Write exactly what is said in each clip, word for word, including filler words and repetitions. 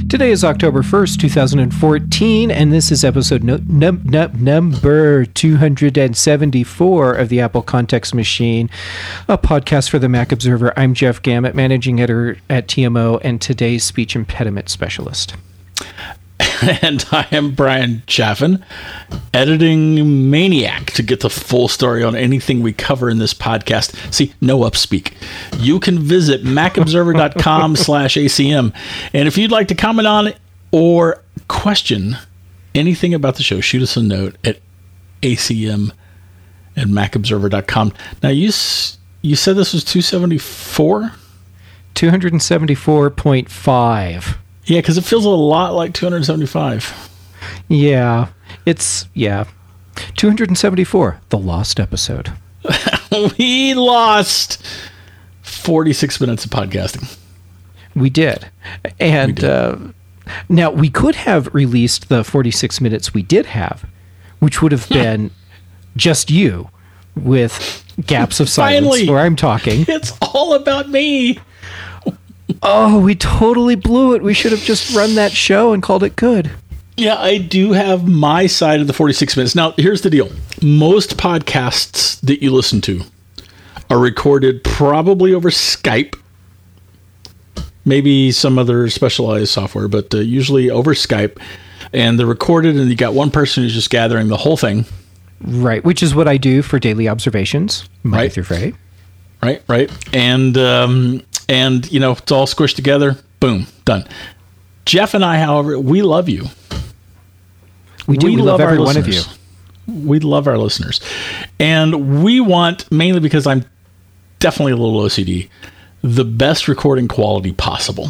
Today is October first, two thousand fourteen, and this is episode no, num, num, number two hundred seventy-four of the Apple Context Machine, a podcast for the Mac Observer. I'm Jeff Gamet, managing editor at T M O, and today's speech impediment specialist. And I am Brian Chaffin, editing maniac to get the full story on anything we cover in this podcast. See, no upspeak. You can visit macobserver.com slash ACM. And if you'd like to comment on it or question anything about the show, shoot us a note at acm at macobserver dot com. Now, you, you said this was two seventy-four? two seventy-four point five. Yeah, because it feels a lot like two seventy-five. Yeah, it's, yeah. two seventy-four, the lost episode. We lost forty-six minutes of podcasting. We did. And we did. Uh, now, we could have released the forty-six minutes we did have, which would have been just you with gaps of silence Finally, where I'm talking. It's all about me. Oh, we totally blew it. We should have just run that show and called it good. Yeah, I do have my side of the forty-six minutes. Now, here's the deal. Most podcasts that you listen to are recorded probably over Skype, maybe some other specialized software, but uh, usually over Skype. And they're recorded, and you got one person who's just gathering the whole thing. Right, which is what I do for daily observations, Monday right. through Friday. Right, right. And... Um, And, you know, it's all squished together. Boom. Done. Jeff and I, however, we love you. We do. We, we love, love every one of you. We love our listeners. And we want, mainly because I'm definitely a little O C D, the best recording quality possible.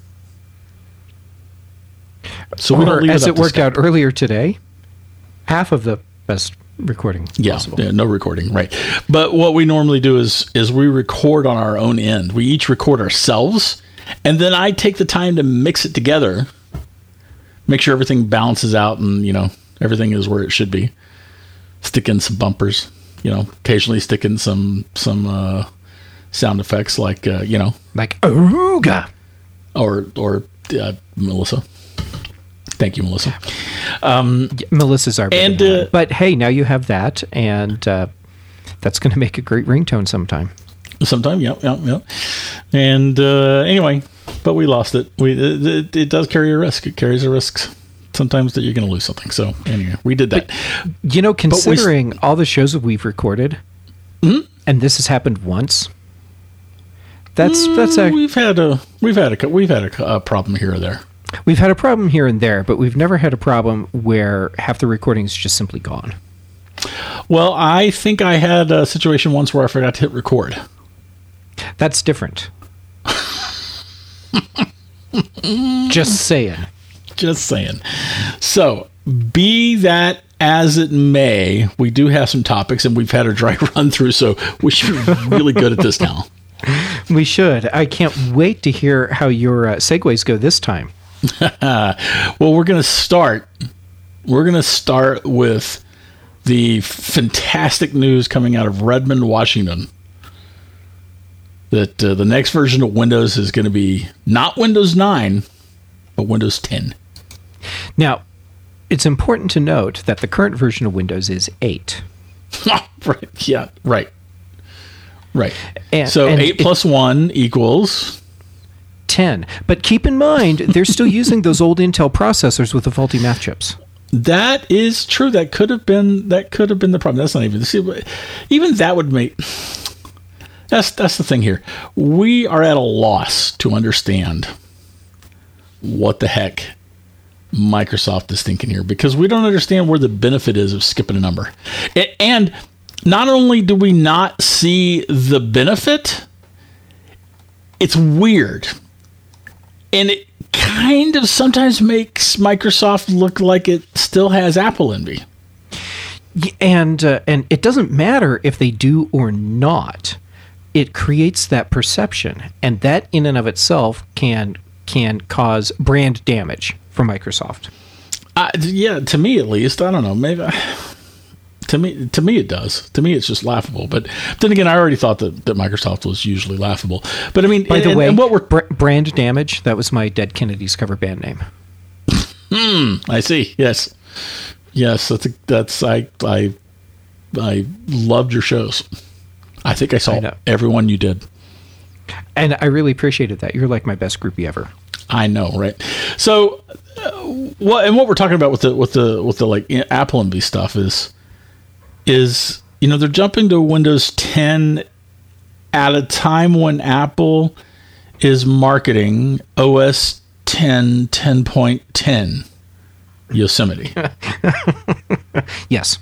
So we or, don't leave as it, it worked out earlier today, half of the best recording yeah, possible. Yeah, no recording, right. But what we normally do is is we record on our own end. We each record ourselves, and then I take the time to mix it together, make sure everything balances out and, you know, everything is where it should be. Stick in some bumpers, you know, occasionally stick in some some uh, sound effects like, uh, you know. Like, Aruga! Or, or uh, Melissa. Thank you, Melissa. Um, yeah, Melissa's our and uh, but hey, now you have that, and uh, that's going to make a great ringtone sometime. Sometime, yeah, yeah, yeah. And uh, anyway, but we lost it. We it, it, it does carry a risk. It carries a risk sometimes that you're going to lose something. So anyway, we did that. But, you know, considering we, all the shows that we've recorded, mm-hmm. and this has happened once. That's mm, that's a we've had a we've had a we've had a, a problem here or there. We've had a problem here and there, but we've never had a problem where half the recording is just simply gone. Well, I think I had a situation once where I forgot to hit record. That's different. Just saying. Just saying. So, be that as it may, we do have some topics, and we've had a dry run through, so we should be really good at this now. We should. I can't wait to hear how your uh, segues go this time. Well, we're going to start. We're going to start with the fantastic news coming out of Redmond, Washington, that uh, the next version of Windows is going to be not Windows nine, but Windows ten. Now, it's important to note that the current version of Windows is eight. Right. Yeah. Right. Right. And, so and eight plus one equals ten. But keep in mind, they're still using those old Intel processors with the faulty math chips. That is true. That could have been that could have been the problem. That's not even see, even that would make that's that's the thing here. We are at a loss to understand what the heck Microsoft is thinking here, because we don't understand where the benefit is of skipping a number. And not only do we not see the benefit, it's weird. And it kind of sometimes makes Microsoft look like it still has Apple envy. And uh, and it doesn't matter if they do or not. It creates that perception, and that in and of itself can can cause brand damage for Microsoft. Uh, yeah, to me at least. I don't know. Maybe To me, to me, it does. To me, it's just laughable. But then again, I already thought that, that Microsoft was usually laughable. But I mean, by the and, way, and what we're Br- Brand Damage, that was my Dead Kennedys cover band name. Hmm. I see. Yes. Yes. That's a, that's I I I loved your shows. I think I saw I every one you did, and I really appreciated that. You're like my best groupie ever. I know, right? So, uh, what and what we're talking about with the with the with the like Apple and B stuff is is you know they're jumping to Windows ten at a time when Apple is marketing O S ten ten point ten Yosemite. Yes.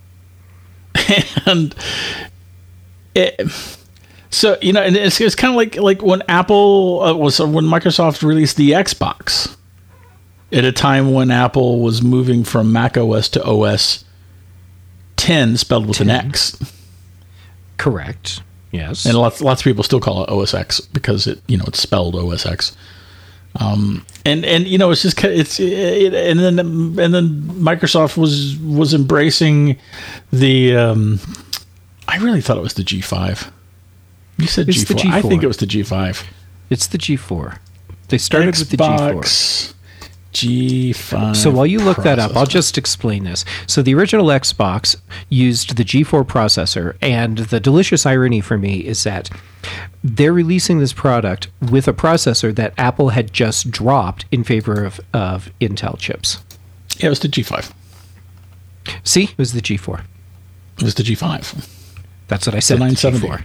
And it, so you know, and it's, it's kind of like like when Apple uh, was when Microsoft released the Xbox at a time when Apple was moving from Mac O S to O S ten, spelled with ten. An X. Correct. Yes. And lots lots of people still call it O S X because it you know it's spelled O S X. Um, and, and, you know, it's just, it's, it, and then, and then Microsoft was, was embracing the, um, I really thought it was the G five. You said it's G four. The G four. I think it was the G five. It's the G four. They started Xbox, with the G four. G five. So while you look processor. that up, I'll just explain this. So the original Xbox used the G four processor, and the delicious irony for me is that they're releasing this product with a processor that Apple had just dropped in favor of, of Intel chips. Yeah, it was the G five. See, it was the G four. It was the G five. That's what I said. The nine seventy. G four.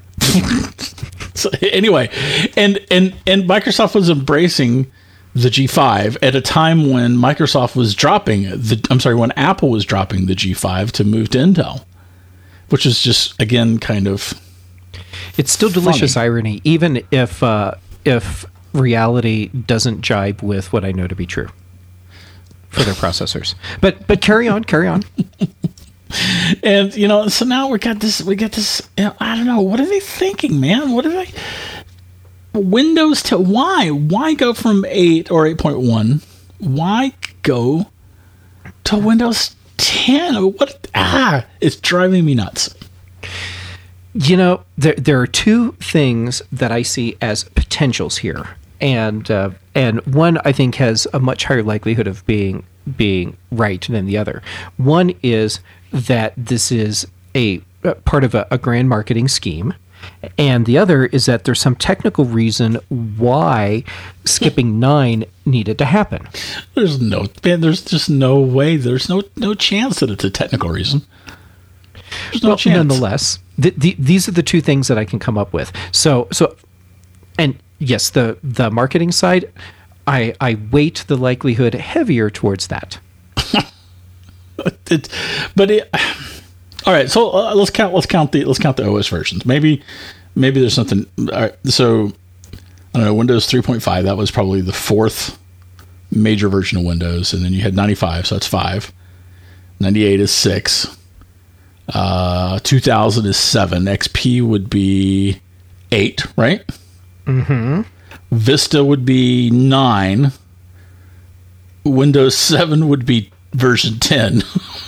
So anyway, and and and Microsoft was embracing the G five at a time when Microsoft was dropping the I'm sorry, when Apple was dropping the G five to move to Intel, which is just again kind of it's still delicious funny. irony, even if uh, if reality doesn't jibe with what I know to be true for their processors. But but carry on, carry on. And you know, so now we got this. We got this. You know, I don't know. What are they thinking, man? What are they? Windows to why? Why go from eight or eight point one? Why go to Windows ten? What? Ah, it's driving me nuts. You know, there there are two things that I see as potentials here, and uh, and one I think has a much higher likelihood of being being right than the other. One is that this is a, a part of a, a grand marketing scheme. And the other is that there's some technical reason why skipping nine needed to happen. There's no, man, there's just no way. There's no no chance that it's a technical reason. There's no well, chance. Nonetheless, the, the, these are the two things that I can come up with. So, so, and yes, the the marketing side, I I weight the likelihood heavier towards that. it, but it. All right, so uh, let's count. Let's count the let's count the O S versions. Maybe, maybe there's something. All right, so I don't know. Windows three point five. That was probably the fourth major version of Windows, and then you had ninety-five. So that's five. ninety-eight is six. Uh, two thousand is seven. X P would be eight, right? Mm-hmm. Vista would be nine. Windows seven would be version ten.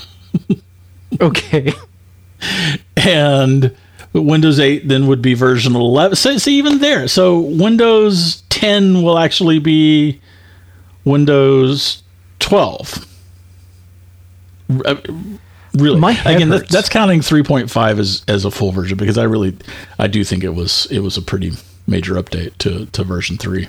Okay. And Windows eight then would be version eleven. So, so even there. So Windows ten will actually be Windows twelve. Really. My head Again, that, hurts. that's counting three point five as, as a full version, because I really, I do think it was it was a pretty major update to, to version three.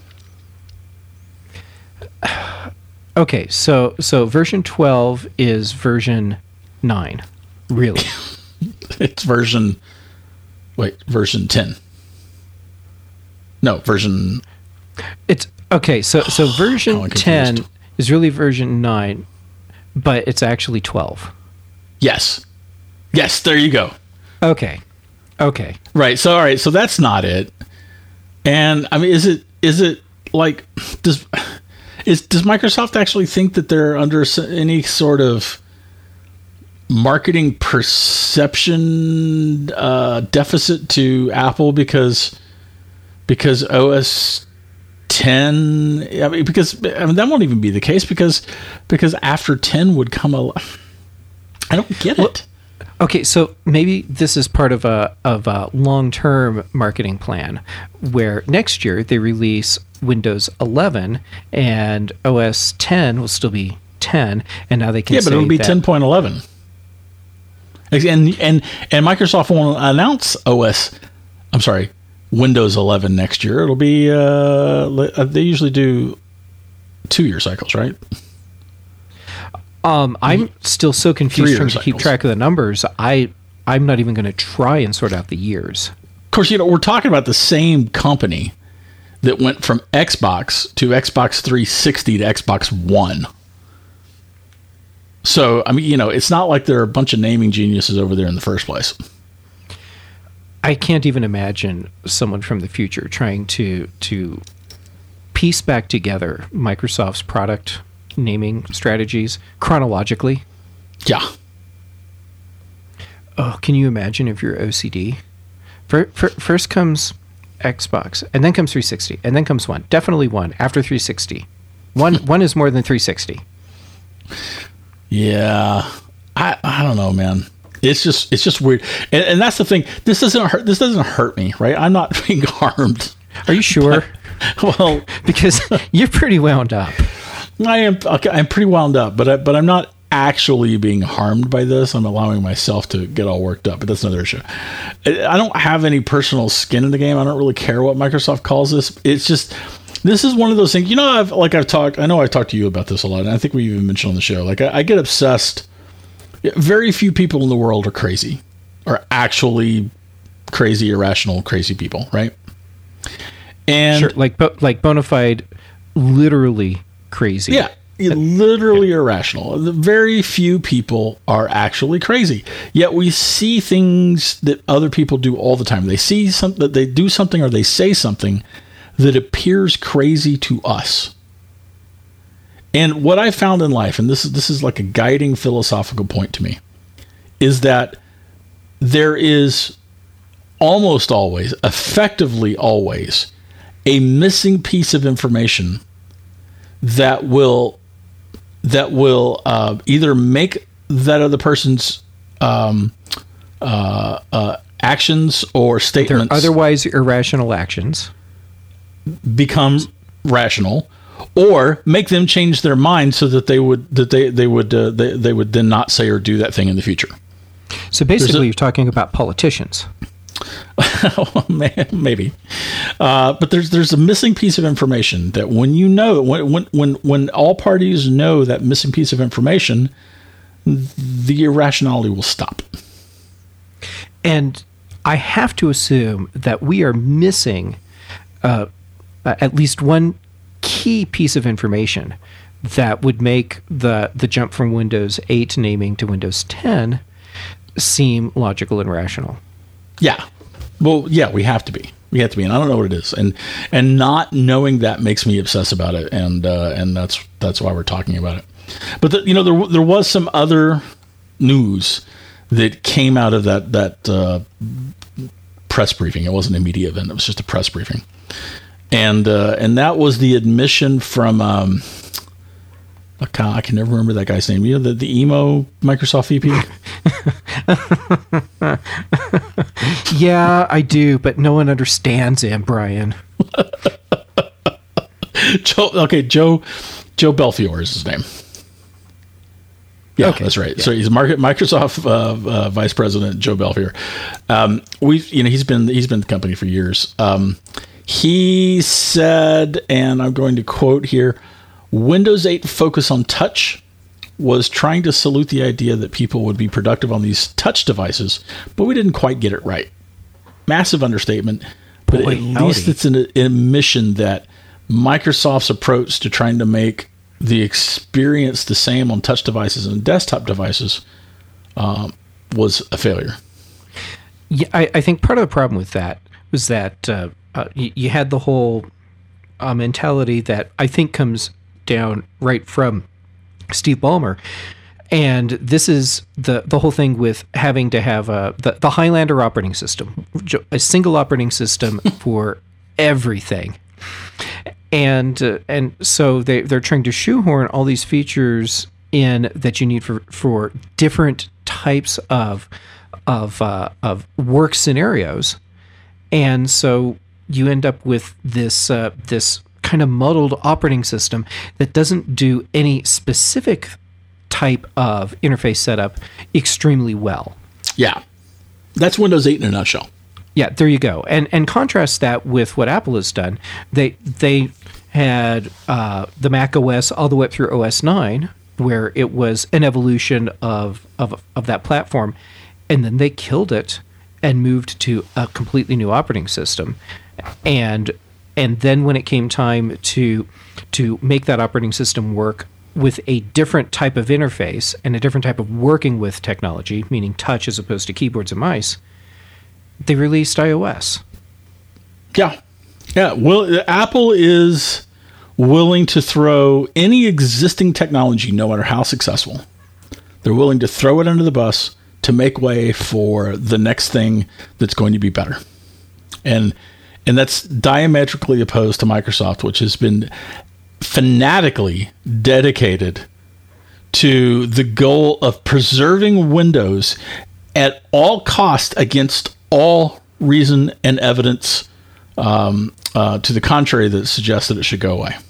Okay, so so version twelve is version nine. Really? It's version, wait, version ten. No, version... It's okay, so so version I'm ten confused. is really version nine, but it's actually twelve. Yes. Yes, there you go. Okay. Okay. Right. So, all right. So that's not it. And I mean, is it, is it like, does, is, does Microsoft actually think that they're under s- any sort of marketing perception uh, deficit to Apple because, because O S ten, I mean, because I mean, that won't even be the case because, because after ten would come a, I don't get well, it. Okay, so maybe this is part of a of a long-term marketing plan where next year they release Windows eleven and O S ten will still be ten, and now they can yeah, but say it'll be that, ten point eleven. And and and Microsoft won't announce O S. I'm sorry, Windows eleven next year. It'll be uh, they usually do two-year cycles, right? Um, I'm still so confused trying to keep cycles. track of the numbers. I I'm not even going to try and sort out the years. Of course, you know we're talking about the same company that went from Xbox to Xbox three sixty to Xbox One. So I mean, you know, it's not like there are a bunch of naming geniuses over there in the first place. I can't even imagine someone from the future trying to to piece back together Microsoft's product naming strategies chronologically. Yeah. Oh, can you imagine if you're O C D? For, for, first comes Xbox, and then comes three sixty, and then comes One. Definitely One after three sixty. One One is more than three sixty. Yeah, I I don't know, man. It's just it's just weird, and, and that's the thing. This doesn't hurt. This doesn't hurt me, right? I'm not being harmed. Are you sure? But, well, because you're pretty wound up. I am. Okay, I'm pretty wound up, but I, but I'm not actually being harmed by this. I'm allowing myself to get all worked up, but that's another issue. I don't have any personal skin in the game. I don't really care what Microsoft calls this. It's just this is one of those things. You know, I've like I've talked. I know I've talked to you about this a lot, and I think we even mentioned on the show. Like I, I get obsessed. Very few people in the world are crazy, are actually crazy, irrational, crazy people, right? And Sure, like bo- like bona fide, literally crazy. yeah, literally irrational. Very few people are actually crazy. Yet we see things that other people do all the time. They see something, that they do something, or they say something that appears crazy to us. And what I found in life, and this is this is like a guiding philosophical point to me, is that there is almost always, effectively always, a missing piece of information that will that will uh, either make that other person's um, uh, uh, actions or statements They're otherwise irrational actions become rational, or make them change their mind so that they would that they they would uh, they, they would then not say or do that thing in the future. So basically, a, you're talking about politicians. Maybe, uh, but there's there's a missing piece of information that when you know when when when when all parties know that missing piece of information, the irrationality will stop. And I have to assume that we are missing uh, at least one key piece of information that would make the the jump from Windows eight naming to Windows ten seem logical and rational. Yeah. Well, yeah, we have to be. We have to be, and I don't know what it is, and and not knowing that makes me obsess about it, and uh, and that's that's why we're talking about it. But the, you know, there there was some other news that came out of that that uh, press briefing. It wasn't a media event; it was just a press briefing, and uh, and that was the admission from. Um, I can, I can never remember that guy's name. You know, the, the emo Microsoft V P? Yeah, I do, but no one understands him, Brian. Joe, okay, Joe Joe Belfiore is his name. Yeah, okay, that's right. Yeah. So he's market Microsoft uh, uh, Vice President Joe Belfiore. Um, we, you know, he's been he's been at the company for years. Um, he said, and I'm going to quote here, Windows eight focus on touch was trying to salute the idea that people would be productive on these touch devices, but we didn't quite get it right. Massive understatement, but Boy, at howdy. least it's an admission that Microsoft's approach to trying to make the experience the same on touch devices and desktop devices um, was a failure. Yeah, I, I think part of the problem with that was that uh, uh, you, you had the whole uh, mentality that I think comes down right from Steve Ballmer, and this is the the whole thing with having to have a the, the Highlander operating system, a single operating system for everything, and uh, and so they they're trying to shoehorn all these features in that you need for for different types of of uh, of work scenarios, and so you end up with this uh, this kind of muddled operating system that doesn't do any specific type of interface setup extremely well. Yeah, that's Windows eight in a nutshell. Yeah, there you go. And and contrast that with what Apple has done. They they had uh, the Mac O S all the way up through O S nine, where it was an evolution of, of of that platform, and then they killed it and moved to a completely new operating system. And and then when it came time to to make that operating system work with a different type of interface and a different type of working with technology, meaning touch as opposed to keyboards and mice, they released iOS. Yeah. Yeah. Well, Apple is willing to throw any existing technology, no matter how successful. They're willing to throw it under the bus to make way for the next thing that's going to be better. And and that's diametrically opposed to Microsoft, which has been fanatically dedicated to the goal of preserving Windows at all cost against all reason and evidence um, uh, to the contrary that suggests that it should go away.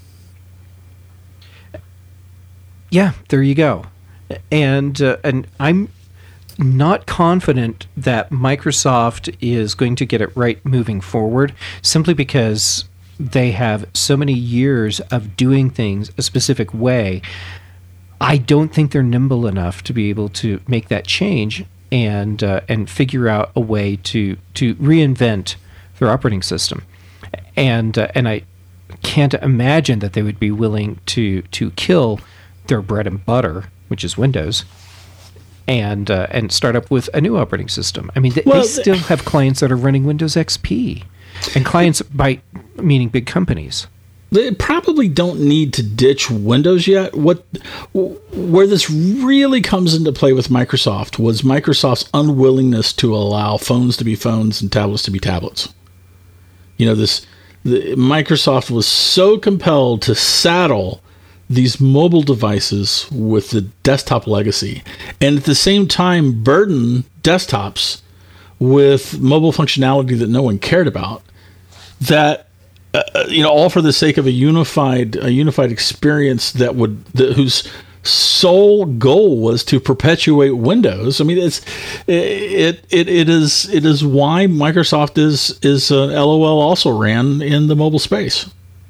Yeah, there you go. And uh, and I'm not confident that Microsoft is going to get it right moving forward, simply because they have so many years of doing things a specific way. I don't think they're nimble enough to be able to make that change and uh, and figure out a way to to reinvent their operating system. And uh, and I can't imagine that they would be willing to to kill their bread and butter, which is Windows, and uh, and start up with a new operating system. I mean, they, well, they still have clients that are running Windows X P, and clients by meaning big companies. They probably don't need to ditch Windows yet. What where this really comes into play with Microsoft was Microsoft's unwillingness to allow phones to be phones and tablets to be tablets. You know, this the, Microsoft was so compelled to saddle these mobile devices with the desktop legacy, and at the same time burden desktops with mobile functionality that no one cared about, that uh, you know, all for the sake of a unified a unified experience that would the, whose sole goal was to perpetuate Windows. I mean, it's it it it is it is why Microsoft is is uh, LOL also ran in the mobile space.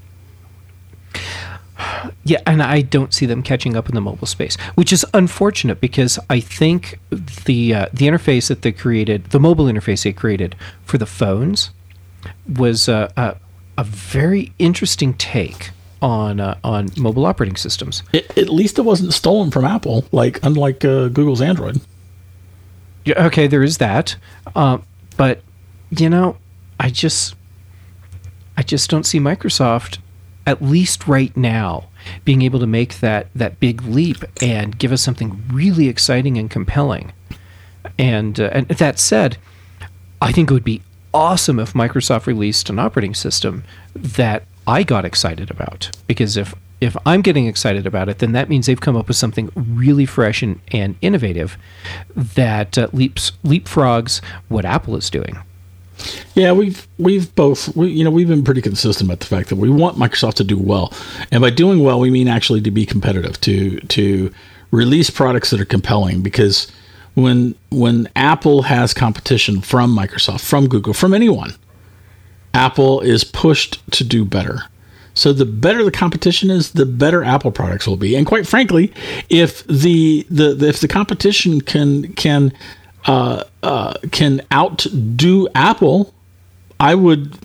Yeah, and I don't see them catching up in the mobile space, which is unfortunate because I think the uh, the interface that they created, the mobile interface they created for the phones, was uh, a a very interesting take on uh, on mobile operating systems. It, at least it wasn't stolen from Apple, like unlike uh, Google's Android. Yeah, okay, there is that, uh, but you know, I just I just don't see Microsoft, at least right now, being able to make that, that big leap and give us something really exciting and compelling. And uh, and that said, I think it would be awesome if Microsoft released an operating system that I got excited about. Because if, if I'm getting excited about it, then that means they've come up with something really fresh and, and innovative that uh, leaps leapfrogs what Apple is doing. Yeah, we've we've both we, you know we've been pretty consistent about the fact that we want Microsoft to do well, and by doing well we mean actually to be competitive, to to release products that are compelling. Because when when Apple has competition from Microsoft, from Google, from anyone, Apple is pushed to do better. So the better the competition is, the better Apple products will be. And quite frankly, if the the, the if the competition can can Uh, uh, can outdo Apple, I would,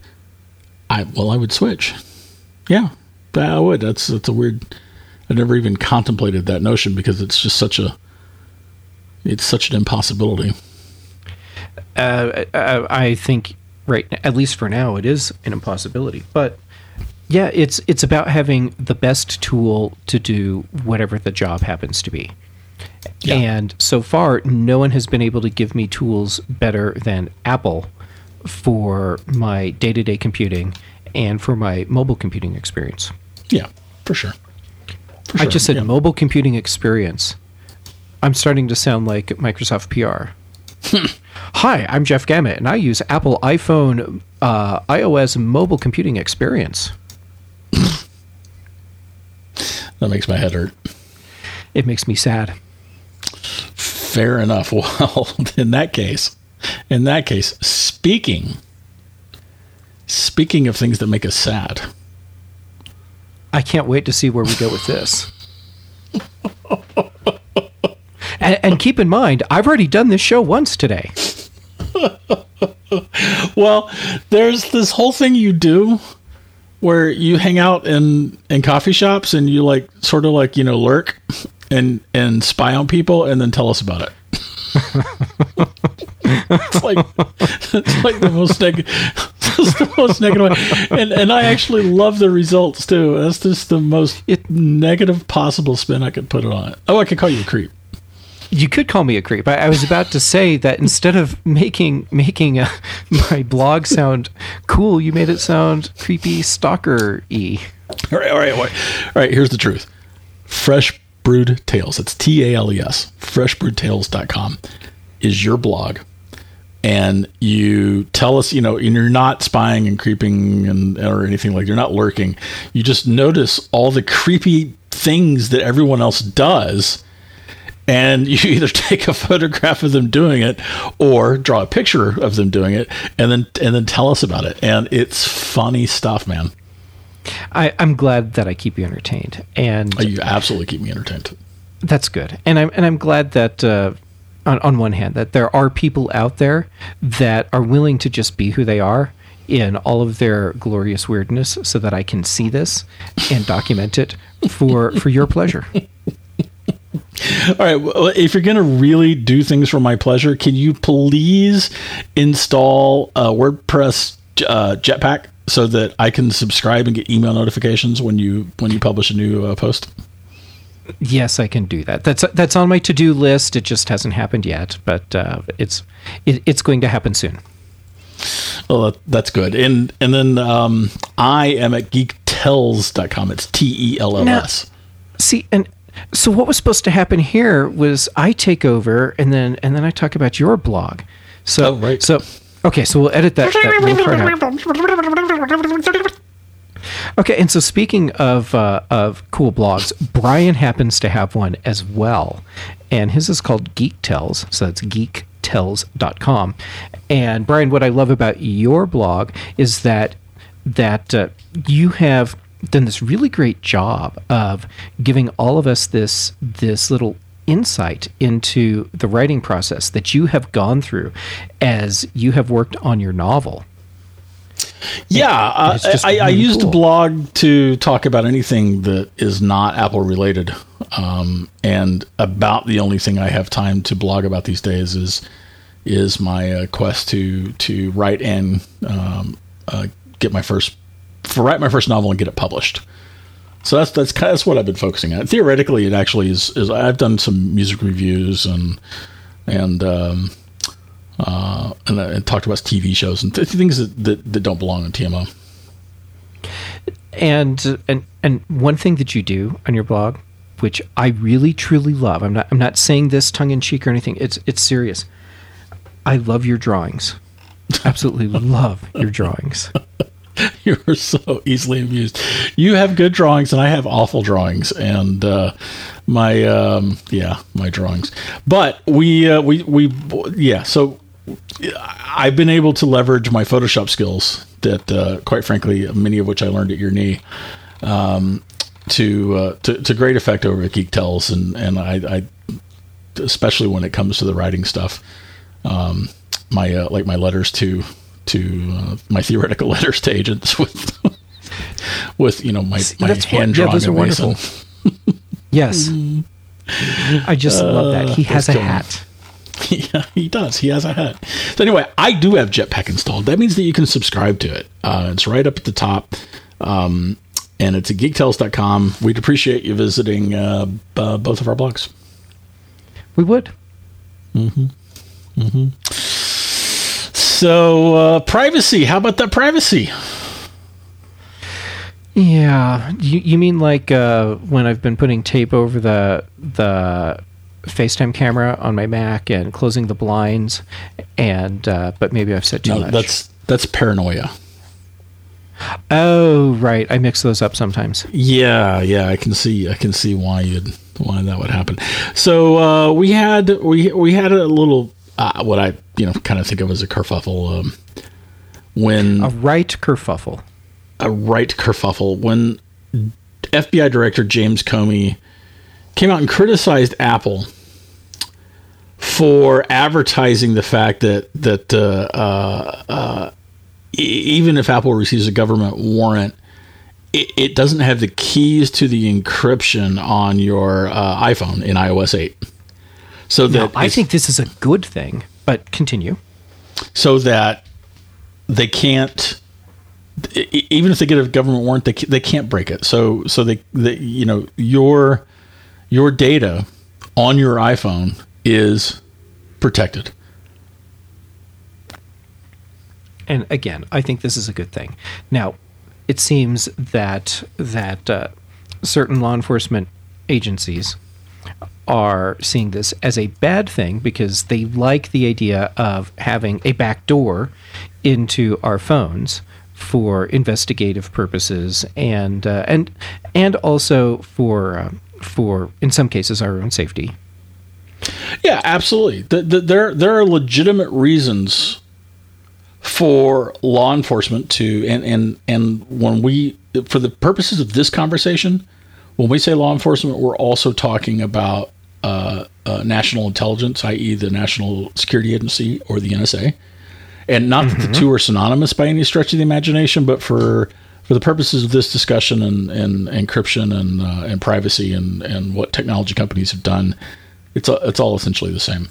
I well, I would switch. Yeah, I would. That's that's a weird. I never even contemplated that notion because it's just such a, it's such an impossibility. Uh, I think right, at least for now, it is an impossibility. But yeah, it's it's about having the best tool to do whatever the job happens to be. Yeah. And so far, no one has been able to give me tools better than Apple for my day-to-day computing and for my mobile computing experience. Yeah, for sure. For I sure. just said Yeah. mobile computing experience. I'm starting to sound like Microsoft P R. Hi, I'm Jeff Gamet, and I use Apple iPhone uh, iOS mobile computing experience. That makes my head hurt. It makes me sad. Fair enough. Well, in that case, in that case, speaking, speaking of things that make us sad, I can't wait to see where we go with this. and, and keep in mind, I've already done this show once today. well, there's this whole thing you do where you hang out in, in coffee shops and you like sort of like, you know, lurk and, and spy on people and then tell us about it. it's like it's like the most negative, it's the most negative way. And and I actually love the results too. That's just the most It- negative possible spin I could put it on it. Oh, I could call you a creep. You could call me a creep. I, I was about to say that instead of making making uh my blog sound cool, you made it sound creepy, stalker-y. All right, all right, all right. All right, here's the truth. Fresh Brewed Tales, it's T A L E S, fresh brewed tales dot com is your blog. And you tell us, you know, and you're not spying and creeping and or anything like, you're not lurking. You just notice all the creepy things that everyone else does. And you either take a photograph of them doing it or draw a picture of them doing it and then and then tell us about it. And it's funny stuff, man. I, I'm glad that I keep you entertained, and Oh, you absolutely keep me entertained. that's good. And I'm and I'm glad that uh, on on one hand that there are people out there that are willing to just be who they are in all of their glorious weirdness, so that I can see this and document it for for your pleasure. All right. Well, if you're going to really do things for my pleasure, can you please install a WordPress uh, Jetpack so that I can subscribe and get email notifications when you when you publish a new uh, post? Yes, I can do that. That's that's on my to-do list. It just hasn't happened yet, but uh, it's it, it's going to happen soon. Well, that, that's good. And and then um, I am at geek tells dot com. It's T E L L S. See, and so what was supposed to happen here was I take over, and then and then I talk about your blog. So Oh, right. So okay, so we'll edit that, that little part out. Okay, and so speaking of uh, of cool blogs, Brian happens to have one as well, and his is called Geek Tells. So that's geek tells dot com. And Brian, what I love about your blog is that that uh, you have done this really great job of giving all of us this this little insight into the writing process that you have gone through as you have worked on your novel. Yeah, uh, it's just I, I really used cool. a blog to talk about anything that is not Apple related, um, and about the only thing I have time to blog about these days is is my uh, quest to to write and um, uh, get my first for write my first novel and get it published. So that's that's kind of, that's what I've been focusing on. Theoretically, it actually is. is I've done some music reviews and and. Um, Uh, and, uh, and talked about T V shows and th- things that, that, that don't belong on T M O. And and and one thing that you do on your blog, which I really truly love. I'm not I'm not saying this tongue in cheek or anything. It's it's serious. I love your drawings. Absolutely love your drawings. You're so easily amused. You have good drawings and I have awful drawings, and uh, my um, yeah, my drawings. But we uh, we we yeah. So I've been able to leverage my Photoshop skills that, uh, quite frankly, many of which I learned at your knee, um, to, uh, to to great effect over at Geek Tells, and and I, I especially when it comes to the writing stuff, um, my uh, like my letters to. to uh, my theoretical letters to agents with with you know my, my That's what- hand yeah, drawing those are of Mason. wonderful. Yes. I just love that. He has a that's hat. Yeah, he does. He has a hat. So anyway, I do have Jetpack installed. That means that you can subscribe to it. Uh, it's right up at the top, um, and it's at geek tells dot com. We'd appreciate you visiting uh, uh, both of our blogs. We would. Mm-hmm. Mm-hmm. So, uh, privacy. How about that privacy? Yeah, you you mean like uh, when I've been putting tape over the the FaceTime camera on my Mac and closing the blinds, and uh, but maybe I've said too no, much. That's that's paranoia. Oh, right. I mix those up sometimes. Yeah, yeah, I can see, I can see why you'd why that would happen. So uh, we had we we had a little uh, what I you know kind of think of as a kerfuffle um, when a right kerfuffle, a right kerfuffle when F B I Director James Comey came out and criticized Apple for advertising the fact that that uh, uh, uh, even if Apple receives a government warrant, it, it doesn't have the keys to the encryption on your uh, iPhone in i O S eight. So that now, I think this is a good thing, but continue. So that they can't, even if they get a government warrant, they they can't break it. So so they, they you know your your data on your iPhone is protected. And again, I think this is a good thing. Now, it seems that that uh, certain law enforcement agencies are seeing this as a bad thing because they like the idea of having a back door into our phones for investigative purposes and uh, and and also for uh, for in some cases our own safety. Yeah, absolutely. The, the, there there are legitimate reasons for law enforcement to and, and and when we for the purposes of this conversation, when we say law enforcement, we're also talking about uh, uh, national intelligence, that is the National Security Agency or the N S A. And not mm-hmm. that the two are synonymous by any stretch of the imagination, but for for the purposes of this discussion and, and encryption and uh, and privacy and, and what technology companies have done, it's a, it's all essentially the same.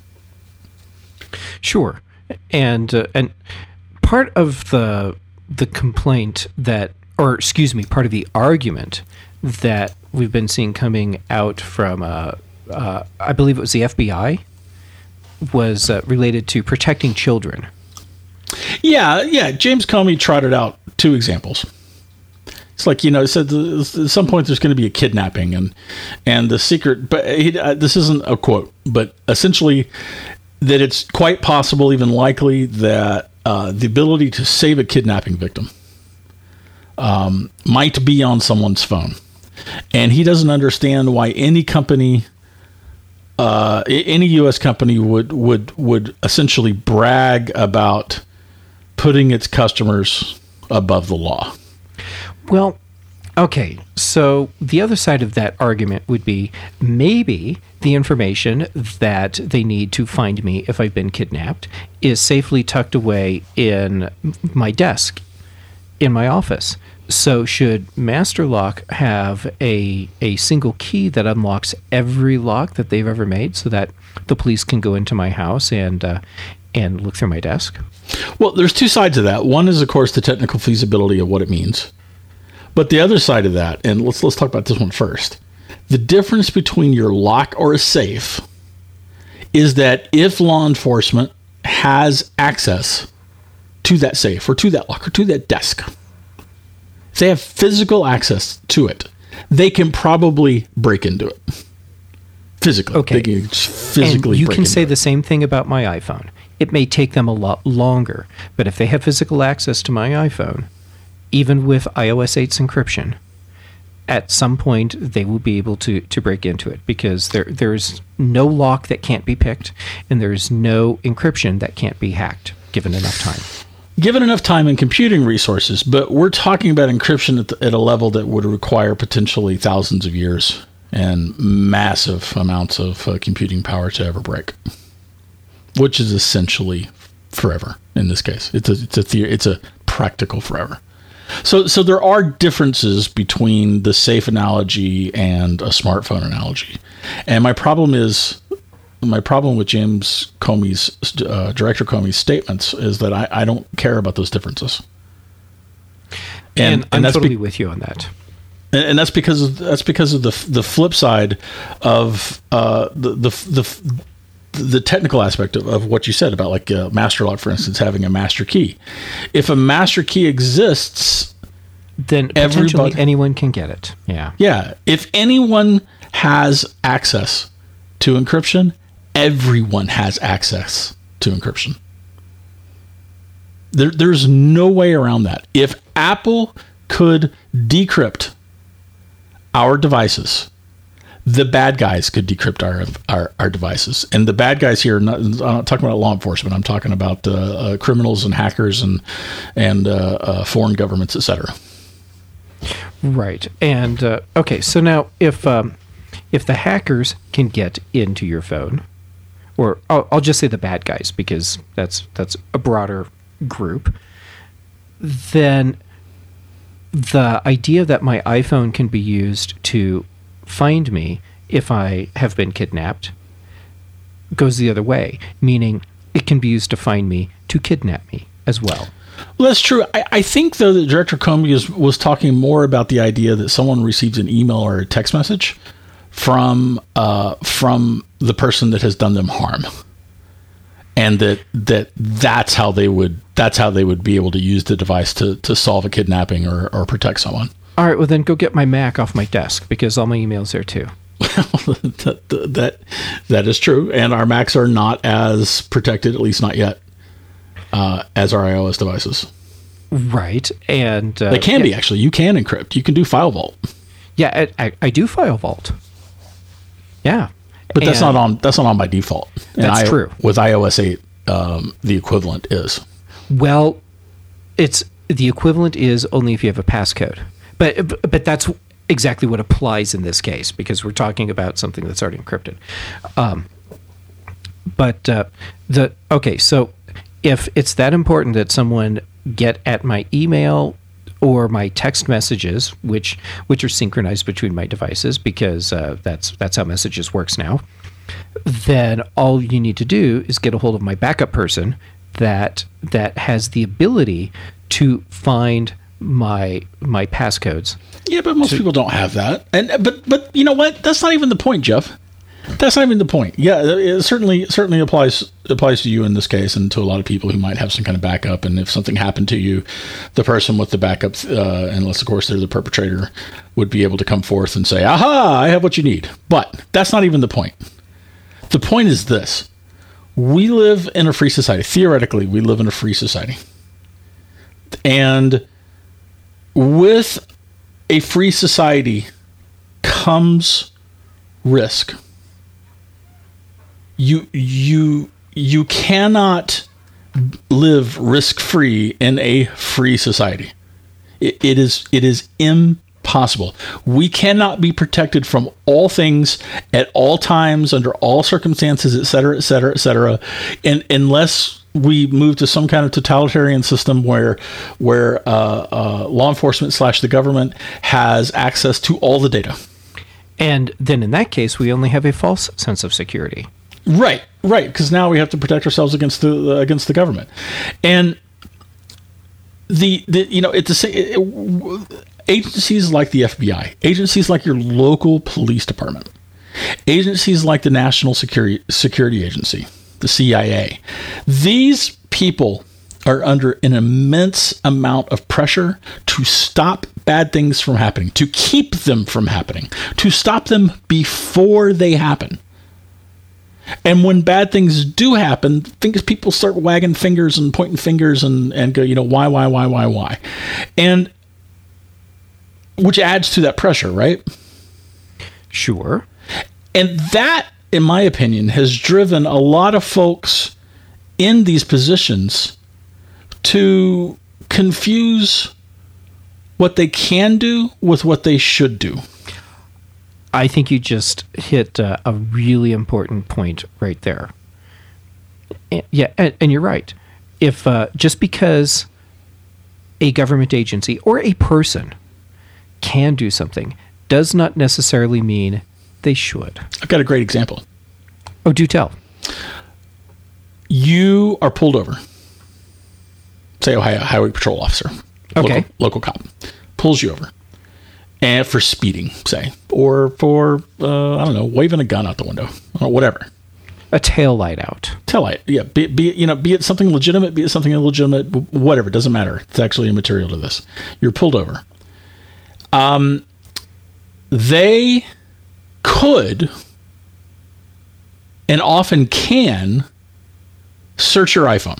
Sure. And uh, and part of the the complaint that, or excuse me, part of the argument that we've been seeing coming out from, uh, uh, I believe it was the F B I, was uh, related to protecting children. Yeah, yeah. James Comey trotted out two examples. It's like, you know, he said at some point there's going to be a kidnapping and and the secret, but he, uh, this isn't a quote, but essentially that it's quite possible, even likely, that uh, the ability to save a kidnapping victim um, might be on someone's phone. And he doesn't understand why any company, uh, any U S company would, would, would essentially brag about putting its customers above the law. Well, okay, so the other side of that argument would be maybe the information that they need to find me if I've been kidnapped is safely tucked away in my desk in my office. So should Master Lock have a a single key that unlocks every lock that they've ever made so that the police can go into my house and uh, and look through my desk? Well, there's two sides of that. One is, of course, the technical feasibility of what it means. But the other side of that, and let's let's talk about this one first. The difference between your lock or a safe is that if law enforcement has access to that safe or to that lock or to that desk, if they have physical access to it, they can probably break into it. Physically. Okay. They can physically and you break can into say it. the same thing about my iPhone. It may take them a lot longer, but if they have physical access to my iPhone, even with i O S eight's encryption, at some point they will be able to, to break into it because there there's no lock that can't be picked and there's no encryption that can't be hacked, given enough time. Given enough time and computing resources, but we're talking about encryption at, the, at a level that would require potentially thousands of years and massive amounts of uh, computing power to ever break, which is essentially forever in this case. It's a it's a theory, it's a practical forever. So so there are differences between the safe analogy and a smartphone analogy. And my problem is, my problem with James Comey's, uh, Director Comey's statements is that I, I don't care about those differences. And, and, and I'm that's totally be- with you on that. And, and that's because of, that's because of the the flip side of uh, the, the the the technical aspect of, of what you said about like uh, Master Lock, for instance, having a master key. If a master key exists, then potentially Everybody, anyone can get it. Yeah. Yeah. If anyone has access to encryption, everyone has access to encryption. There, there's no way around that. If Apple could decrypt our devices, the bad guys could decrypt our our, our devices. And the bad guys here, not, I'm not talking about law enforcement. I'm talking about uh, uh, criminals and hackers and and uh, uh, foreign governments, et cetera. Right. And uh, okay, so now if um, if the hackers can get into your phone, or I'll, I'll just say the bad guys because that's that's a broader group, then the idea that my iPhone can be used to find me if I have been kidnapped goes the other way, meaning it can be used to find me to kidnap me as well. Well, that's true. I, I think, though, that Director Comey was, was talking more about the idea that someone receives an email or a text message from uh, from the person that has done them harm, and that that that's how they would that's how they would be able to use the device to to solve a kidnapping or, or protect someone. All right, well then go get my Mac off my desk because all my emails there too. that, that that is true, and our Macs are not as protected, at least not yet, uh, as our iOS devices. Right, and uh, they can yeah, be actually. You can encrypt. You can do File Vault. Yeah, I, I, I do File Vault. Yeah, but that's and not on. That's not on by default. And that's I, true. With iOS eight, um, the equivalent is. Well, it's the equivalent is only if you have a passcode. But but that's exactly what applies in this case because we're talking about something that's already encrypted. Um, but uh, the okay, so if it's that important that someone get at my email or my text messages, which which are synchronized between my devices because uh, that's that's how messages works now, then all you need to do is get a hold of my backup person that that has the ability to find my my passcodes. Yeah, but most to, people don't have that. And but but you know what? That's not even the point, Jeff. That's not even the point. Yeah, it certainly certainly applies applies to you in this case, and to a lot of people who might have some kind of backup. And if something happened to you, the person with the backup, uh, unless of course they're the perpetrator, would be able to come forth and say, "Aha! I have what you need." But that's not even the point. The point is this: we live in a free society. Theoretically, we live in a free society, and with a free society comes risk. You you you cannot live risk-free in a free society. It, it is it is impossible. We cannot be protected from all things at all times, under all circumstances, et cetera, et cetera, et cetera, and unless we move to some kind of totalitarian system where where uh, uh, law enforcement slash the government has access to all the data. And then in that case, we only have a false sense of security. Right, right, because now we have to protect ourselves against the uh, against the government, and the, the you know it's the it, it, agencies like the F B I, agencies like your local police department, agencies like the National Security Security Agency, the C I A. These people are under an immense amount of pressure to stop bad things from happening, to keep them from happening, to stop them before they happen. And when bad things do happen, things people start wagging fingers and pointing fingers and, and go, you know, why, why, why, why, why? And which adds to that pressure, right? Sure. And that, in my opinion, has driven a lot of folks in these positions to confuse what they can do with what they should do. I think you just hit uh, a really important point right there. And, yeah, and, and you're right. If uh, just because a government agency or a person can do something does not necessarily mean they should. I've got a great example. Oh, do tell. You are pulled over. Say Ohio Highway Patrol officer. Okay. Local, local cop. Pulls you over. And for speeding, say. Or for, uh, I don't know, waving a gun out the window. Or whatever. A tail light out. Tail light. Yeah. Be, be, you know, be it something legitimate, be it something illegitimate, whatever. It doesn't matter. It's actually immaterial to this. You're pulled over. Um, they could and often can search your iPhone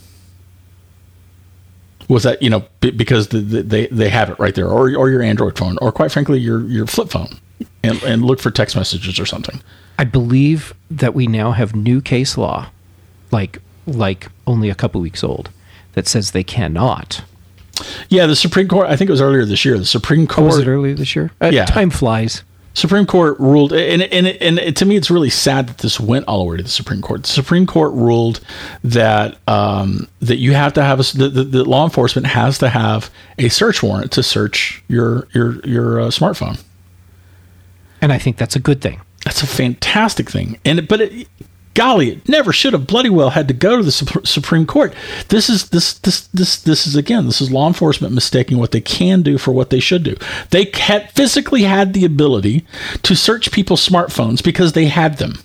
with that, you know, b- because the, the, they they have it right there, or or your Android phone, or quite frankly your your flip phone, and, and look for text messages or something. I believe that we now have new case law, like like only a couple weeks old, that says they cannot. Yeah, the Supreme Court, I think it was earlier this year. The Supreme Court Oh, was it earlier this year? Uh, Yeah. Time flies. Supreme Court ruled, and and and it, to me, it's really sad that this went all the way to the Supreme Court. The Supreme Court ruled that um, that you have to have a the, the, the law enforcement has to have a search warrant to search your your your uh, smartphone. And I think that's a good thing. That's a fantastic thing, and but it, golly, it never should have bloody well had to go to the Sup- Supreme Court. This is this this this this is again, this is law enforcement mistaking what they can do for what they should do. They had physically had the ability to search people's smartphones because they had them.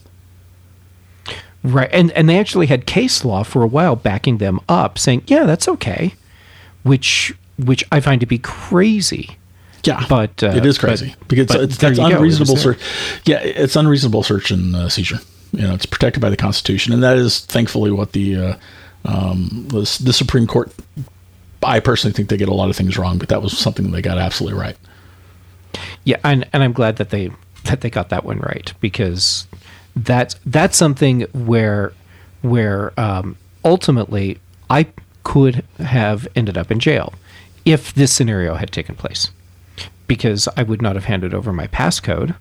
Right. And and they actually had case law for a while backing them up, saying, yeah, that's okay, which which I find to be crazy. Yeah, But, uh, it is crazy but- because but it's, there that's you go. It unreasonable was there. search. Yeah, it's unreasonable search and uh, seizure. You know, it's protected by the Constitution, and that is thankfully what the uh, um, the, the Supreme Court. I personally think they get a lot of things wrong, but that was something they got absolutely right. Yeah, and and I'm glad that they that they got that one right, because that's that's something where where um, ultimately I could have ended up in jail if this scenario had taken place, because I would not have handed over my passcode,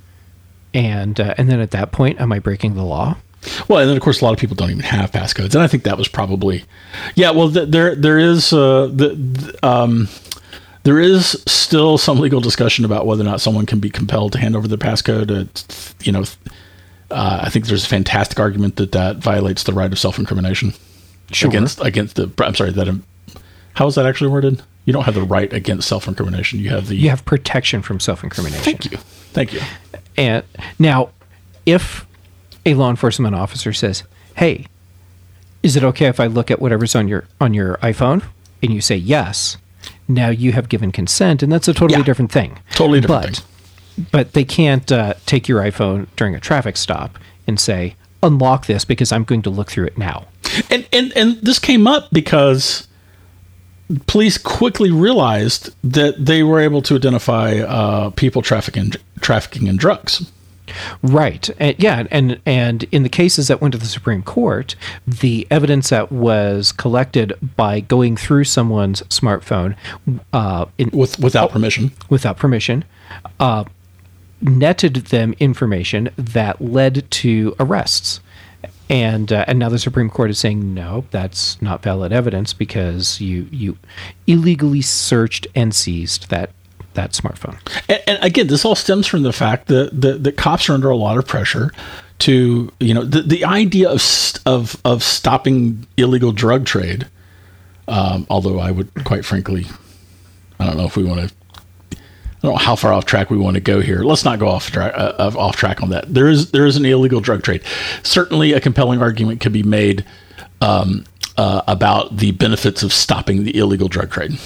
and uh, and then at that point, am I breaking the law? Well, and then of course a lot of people don't even have passcodes, and I think that was probably, yeah. Well, th- there there is uh, the, the um, there is still some legal discussion about whether or not someone can be compelled to hand over their passcode. Uh, you know, uh, I think there's a fantastic argument that that violates the right of self-incrimination Sure. against against the. I'm sorry, that um, how is that actually worded? You don't have the right against self-incrimination. You have the. You have protection from self-incrimination. Thank you, thank you. And now, if a law enforcement officer says, "Hey, is it okay if I look at whatever's on your on your iPhone?" and you say yes, now you have given consent, and that's a totally Yeah. different thing. Totally different but, thing. But they can't uh, take your iPhone during a traffic stop and say, "Unlock this because I'm going to look through it now." And and and this came up because police quickly realized that they were able to identify uh, people trafficking trafficking in drugs. Right. And, yeah. And and in the cases that went to the Supreme Court, the evidence that was collected by going through someone's smartphone uh, in, With without permission. without permission uh, netted them information that led to arrests. And uh, and now the Supreme Court is saying, no, that's not valid evidence because you you illegally searched and seized that that smartphone. And, and again, this all stems from the fact that, that that cops are under a lot of pressure to, you know, the, the idea of st- of of stopping illegal drug trade. Um, although I would, quite frankly, I don't know if we want to. I don't know how far off track we want to go here. Let's not go off track uh, off track on that. There is there is an illegal drug trade. Certainly, a compelling argument could be made um, uh, about the benefits of stopping the illegal drug trade.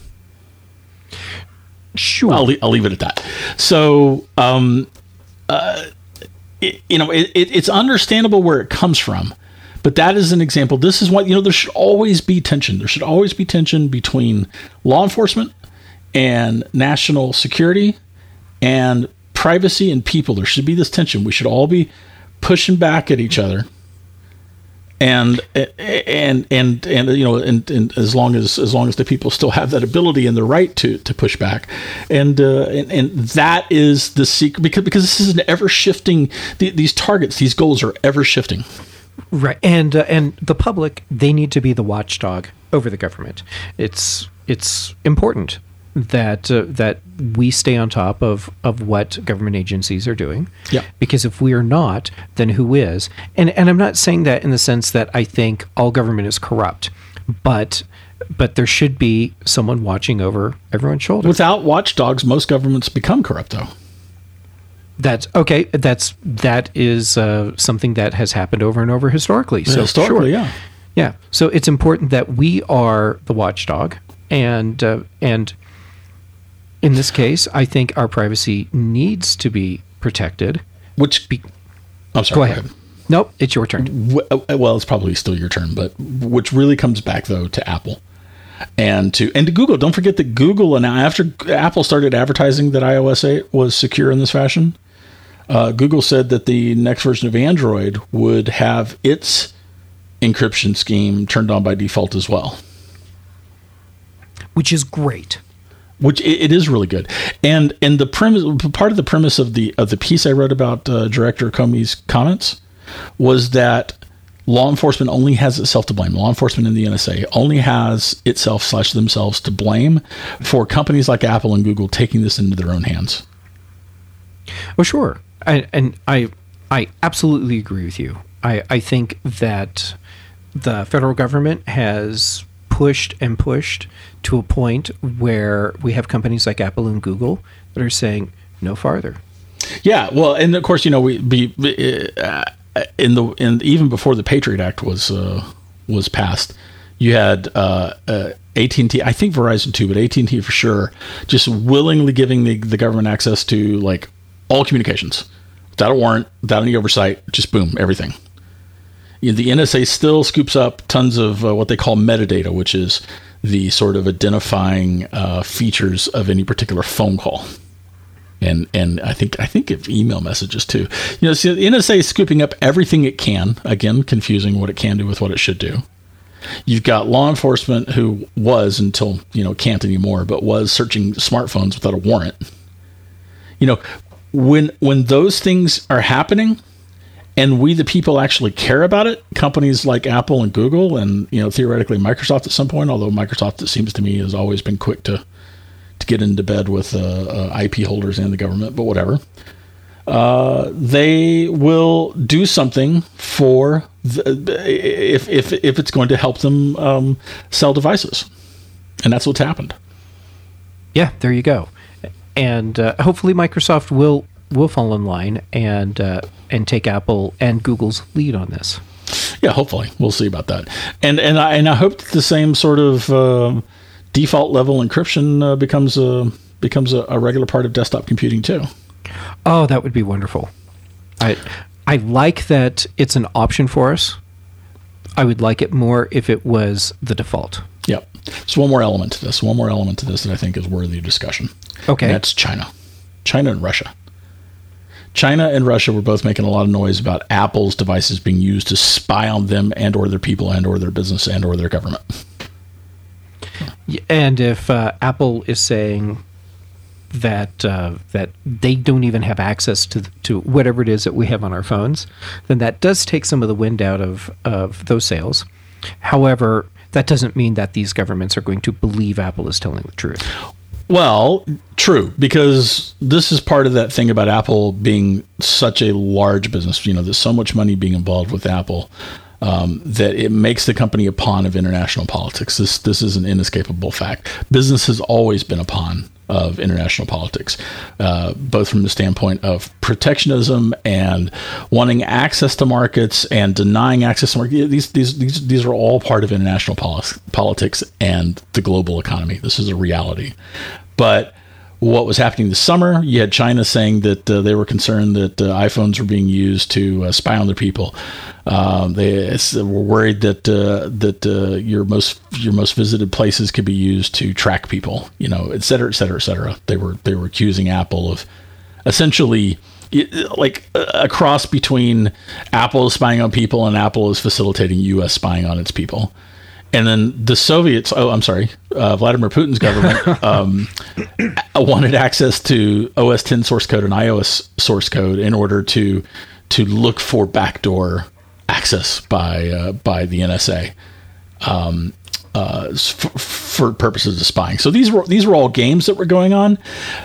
Sure. I'll, le- I'll leave it at that. So, um, uh, it, you know, it, it, it's understandable where it comes from, but that is an example. This is what, you know, there should always be tension. There should always be tension between law enforcement and national security and privacy and people. There should be this tension. We should all be pushing back at each other. And and and and you know, and, and as long as as long as the people still have that ability and the right to to push back, and uh, and, and that is the secret, because because this is an ever shifting. The, these targets, these goals are ever shifting. Right, and uh, and the public, they need to be the watchdog over the government. It's it's important that uh, that we stay on top of, of what government agencies are doing. Yeah. Because if we are not, then who is? And and I'm not saying that in the sense that I think all government is corrupt, but but there should be someone watching over everyone's shoulder. Without watchdogs, most governments become corrupt, though. That's okay. That's that is uh, something that has happened over and over historically. So Historically, sure. yeah. Yeah. So it's important that we are the watchdog, and uh, and In this case, I think our privacy needs to be protected. Which, be, I'm sorry. Go ahead. Go ahead. Nope, it's your turn. Well, it's probably still your turn, but which really comes back though to Apple and to and to Google. Don't forget that Google, and after Apple started advertising that iOS eight was secure in this fashion, uh, Google said that the next version of Android would have its encryption scheme turned on by default as well, which is great. Which it, it is really good, and and the premise, part of the premise of the of the piece I wrote about uh, Director Comey's comments was that law enforcement only has itself to blame. Law enforcement in the N S A only has itself slash themselves to blame for companies like Apple and Google taking this into their own hands. Oh, sure, I, and I I absolutely agree with you. I I think that the federal government has pushed and pushed to a point where we have companies like Apple and Google that are saying no farther. Yeah, well, and of course, you know, we be uh, in the in even before the Patriot Act was uh, was passed, you had uh, uh, A T and T, I think Verizon too, but A T and T for sure, just willingly giving the, the government access to like all communications without a warrant, without any oversight, just boom, everything. The N S A still scoops up tons of uh, what they call metadata, which is the sort of identifying uh, features of any particular phone call, and and I think I think of email messages too. You know, so the N S A is scooping up everything it can. Again, confusing what it can do with what it should do. You've got law enforcement who was, until you know can't anymore, but was searching smartphones without a warrant. You know, when when those things are happening, and we, the people, actually care about it, companies like Apple and Google and, you know, theoretically Microsoft at some point, although Microsoft, it seems to me, has always been quick to to get into bed with uh, uh, I P holders and the government, but whatever. Uh, they will do something for the, if, if, if it's going to help them um, sell devices. And that's what's happened. Yeah, there you go. And uh, hopefully Microsoft will will fall in line and uh, and take Apple and Google's lead on this. Yeah, hopefully we'll see about that. And and I and I hope that the same sort of uh, default level encryption uh, becomes a becomes a, a regular part of desktop computing too. Oh, that would be wonderful. I I like that it's an option for us. I would like it more if it was the default. Yep. So one more element to this. One more element to this that I think is worthy of discussion. Okay. And that's China. China and Russia. China and Russia were both making a lot of noise about Apple's devices being used to spy on them and or their people and or their business and or their government. And if uh, Apple is saying that uh, that they don't even have access to to whatever it is that we have on our phones, then that does take some of the wind out of, of those sales. However, that doesn't mean that these governments are going to believe Apple is telling the truth. Well, true, because this is part of that thing about Apple being such a large business. You know, there's so much money being involved with Apple um, that it makes the company a pawn of international politics. This this is an inescapable fact. Business has always been a pawn of international politics, uh, both from the standpoint of protectionism and wanting access to markets and denying access to markets. These these these these are all part of international poli- politics and the global economy. This is a reality. But what was happening this summer, you had China saying that uh, they were concerned that uh, iPhones were being used to uh, spy on their people. Um, they were worried that uh, that uh, your most your most visited places could be used to track people, you know, et cetera, et cetera, et cetera. They were they were accusing Apple of essentially like a cross between Apple is spying on people and Apple is facilitating U S spying on its people. And then the Soviets, oh, I'm sorry, uh, Vladimir Putin's government um, wanted access to O S ten source code and iOS source code in order to to look for backdoor access by uh, by the N S A um, uh, for, for purposes of spying. So these were these were all games that were going on,